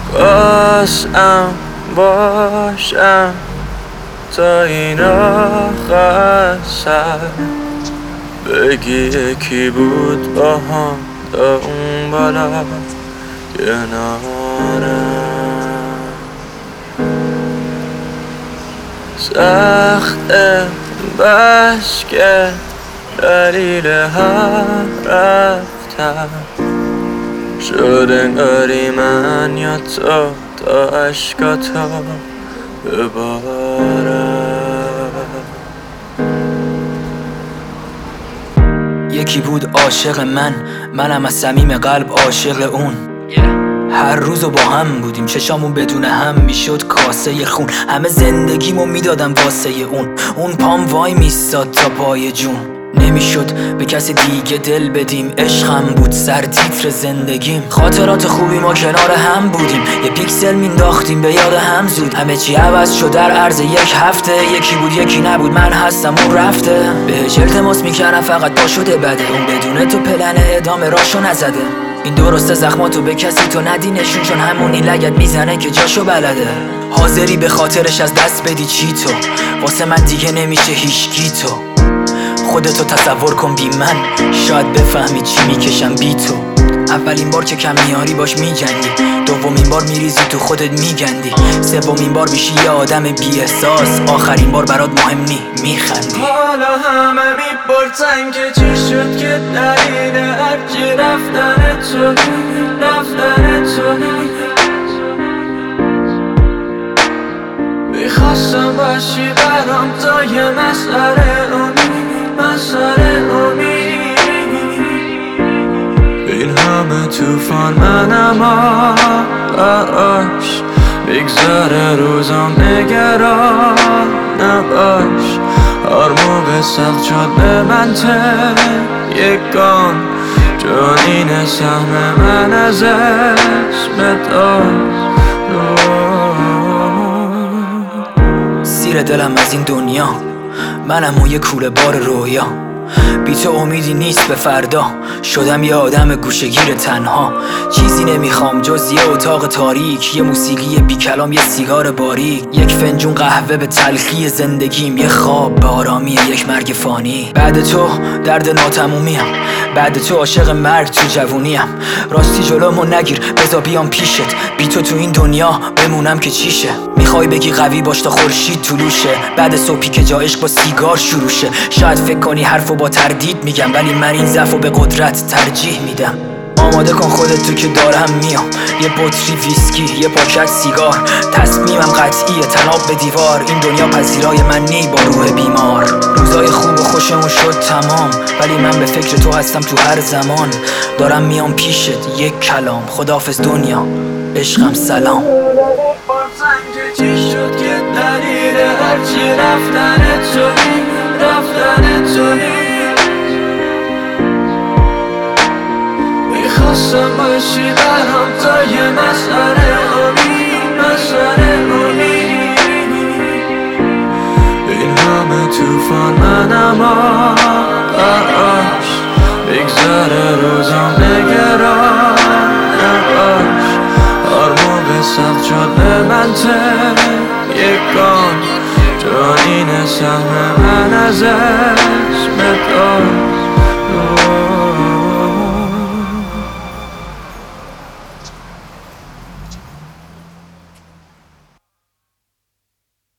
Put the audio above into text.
بازم باشم تا این آخر سر بگی یکی بود با هم تا اون بالا کنارم. سخته بس که دلیل هر رفتم شد انگاری من یا تو تا عشقاتو ببارم. یکی بود عاشق منم از صمیم قلب عاشق اون. هر روزو با هم بودیم، چشامون بدون هم میشد کاسه خون. همه زندگیمو میدادم واسه اون پام وای میستاد تا پای جون. نمیشد به کسی دیگه دل بدیم، عشقم بود سر تیتر زندگیم. خاطرات خوبی ما کنار هم بودیم، یه پیکسل مینداختیم به یاد هم زود. همه چی عوض شد در عرض یک هفته، یکی بود یکی نبود، من هستم اون رفته. بهش التماس میکردم فقط با شده بده، اون بدون تو پلن ادامه راشو نزده. این درسته زخماتو به کسی تو ندی نشون، چون همونی لگت میزنه که جاشو بلده. حاضری به خاطرش از دست بدی چی تو؟ واسه من دیگه نمیشه هیچکی تو. خودتو تصور کن بی من، شاید بفهمی چی میکشم بی تو. اولین بار که کم میاری باش میجنگی، دومین بار میریزی تو خودت میگندی، سومین بار میشی یه آدم بی احساس، آخرین بار برات مهم میخندی. حالا همه میپرسن که چی شد که دلیل هرچی رفتن تو میخواستم باشی برام تا یه مسئله امید. این همه توفان منم آش بگذره روزم نگران نباش. هر موقع سخت شد به من یکان، چون این سهم من از اسمت سیر دلم از این دنیا، منم اون یه کوله بار رویا. بی تو امیدی نیست به فردا، شدم یه آدم گوشه‌گیر تنها. چیزی نمیخوام جز یه اتاق تاریک، یه موسیقی بی کلام، یه سیگار باریک، یک فنجون قهوه به تلخی زندگیم، یه خواب به آرامی یک مرگ فانی. بعد تو درد ناتمومیم، بعد تو عاشق مرگ تو جوونیم. راستی جلومو نگیر بذار بیام پیشت، بی تو این دنیا بمونم که چیشه. میخوای بگی قوی باش تا خورشید طلوشه، بعد صبحی که جا عشق با سیگار شروع شه. شاید فکر کنی حرفو با تردید میگم، ولی من این ضعفو به قدرت ترجیح میدم. آماده کن خودت تو که دارم میام، یه بطری ویسکی، یه پاکت سیگار. تصمیمم قطعیه تناب به دیوار، این دنیا پذیرای من نی با روح بیمار. روزای خوب و خوشمون شد تمام، ولی من به فکر تو هستم تو هر زمان. دارم میام پیشت یک کلام، خداحافظ دنیا عشقم سلام. چی شد که دلیل هرچی رفتن تو میخواستم باشی برام تا یه مسئله امید. این همه توفان منم آش بگذره روزم نگران نباش. هر موقع سخت شد به من یکان، چون این سهم من از